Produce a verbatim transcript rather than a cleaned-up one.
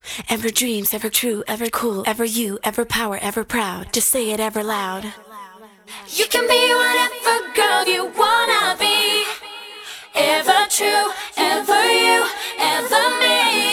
Ever dreams, ever true, ever cool, ever you, ever power, ever proud. Just say it ever loud. You can be whatever girl you wanna be. Ever true, ever you, ever me.